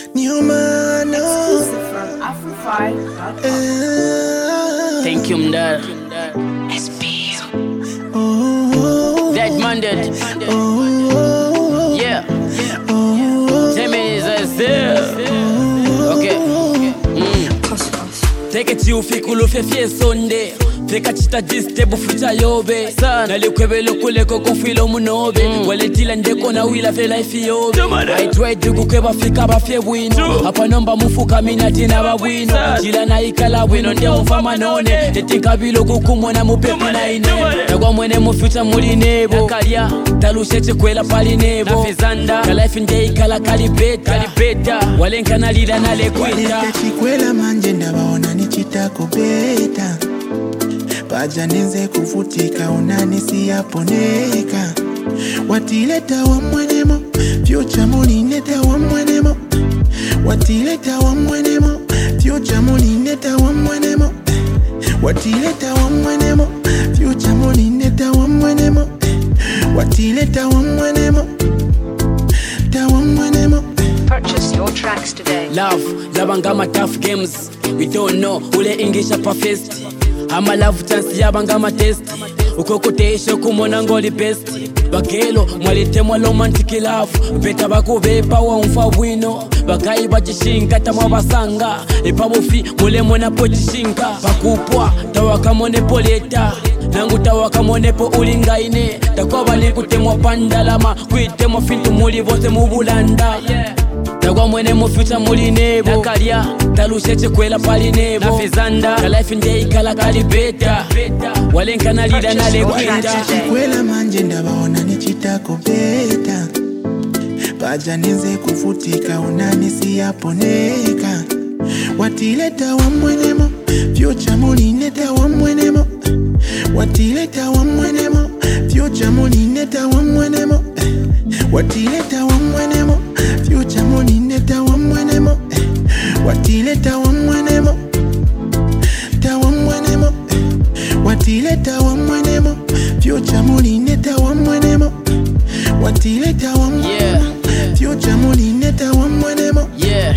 New man. Exclusive from Afro5.com. Thank you, Mdar. That mandate. Yeah. Jimmy is a okay. Take it you fikulu fefie sonde. Feka chita distable futa yobe. Nalikwebelo kuleko konfilo munobe. Waletila ndeko na wila fe life yobe. I tried to kukeba fika bafye bwino. Hapa nomba mufuka minatina babwino. Chila na ikala bwino ndia mfama none. Tetinka bilo kukumona mupepi na ine. Nagwa mwene mufuta muli nebo. Nakalia talusheche kwela pali nebo. Nafizanda ka life ndia ikala kalibeta. Walenka nalida nalekwita. Waleta chikwela manje ndabaona nichita kubeta. Paja nize kufutika unani siyaponeka. Watileta wa mwenemo, future mulineta wa mwenemo. Watileta wa mwenemo, future mulineta wa mwenemo. Watileta wa mwenemo, future mulineta wa mwenemo. Watileta wa mwenemo, ta wa mwenemo. Purchase your tracks today. Love, labangama tough games. We don't know, ule English apa fest. Ama love chance yabangama test. Ukokoteshe kumona ngoli best. Bakelo, mwalite mwa romantic love. Beta bakubepa wa umfa bwino. Bakayi bachishinga tamwa basanga. Epabofi mule mwana pochishinga. Bakupwa, tawaka mone poleta. Nangu tawaka mone po ulingaine. Takoba likutemwa pandalama. Kuitemwa fintu muli vote mubulanda. Nagwa mwene mu future muli nebo. Nakalia talusheche kwela pali nebo. Nafizanda ka life ndia ikala kalibeta. Walenka nalida nalekwita. Chikwela manje ndabaona nichita kubeta. Paja nize kufutika unani siyaponeka. Watileta wa mwenemo, future mulineta wa mwenemo. Watileta wa mwenemo, future mulineta wa mwenemo. Watileta wa mwenemo, future mulineta wa mwenemo. Watileta wa mwenemo, ta wa mwenemo. Watileta wa mwenemo, future mulineta wa mwenemo. Watileta wa mwenemo, future mulineta wa mwenemo. Yeah.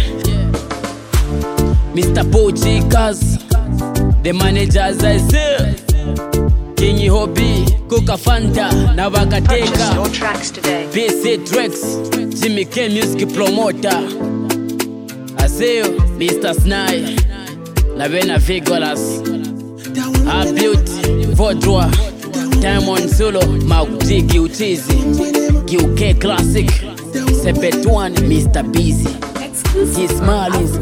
Mr. Pochikas, the managers I say. Kingi Hobby, Coca Fanta, na Purchase Bakateka. your tracks today. PC Drex, Jimmy K Music Promoter. I say you, Mr. Snai, na Bena Vigolas. A Beauty, Vodroa, Diamond Solo, Makuti Giutizi, QK Classic, Sepetwan, Mr. Busy. Exclusive from Gismalis.